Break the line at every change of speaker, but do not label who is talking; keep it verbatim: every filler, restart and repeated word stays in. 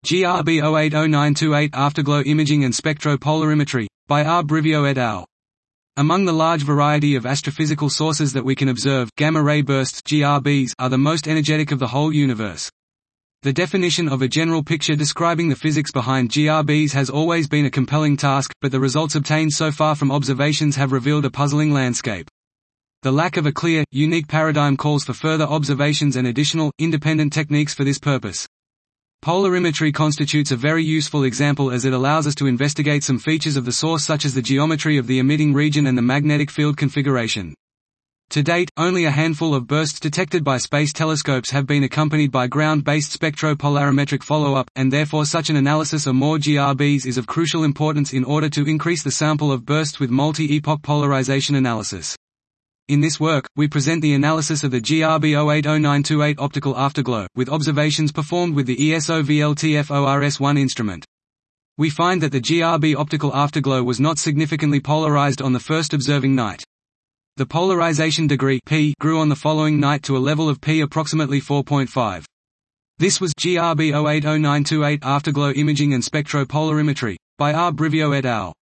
G R B zero eight zero nine two eight Afterglow Imaging and Spectropolarimetry, by R. Brivio et al. Among the large variety of astrophysical sources that we can observe, gamma-ray bursts (G R Bs) are the most energetic of the whole universe. The definition of a general picture describing the physics behind G R Bs has always been a compelling task, but the results obtained so far from observations have revealed a puzzling landscape. The lack of a clear, unique paradigm calls for further observations and additional, independent techniques for this purpose. Polarimetry constitutes a very useful example as it allows us to investigate some features of the source such as the geometry of the emitting region and the magnetic field configuration. To date, only a handful of bursts detected by space telescopes have been accompanied by ground-based spectropolarimetric follow-up, and therefore such an analysis of more G R Bs is of crucial importance in order to increase the sample of bursts with multi-epoch polarization analysis. In this work, we present the analysis of the G R B zero eight zero nine two eight optical afterglow, with observations performed with the E S O V L T F O R S one instrument. We find that the G R B optical afterglow was not significantly polarized on the first observing night. The polarization degree P grew on the following night to a level of P approximately four point five. This was G R B zero eight zero nine two eight Afterglow Imaging and Spectropolarimetry, by R. Brivio et al.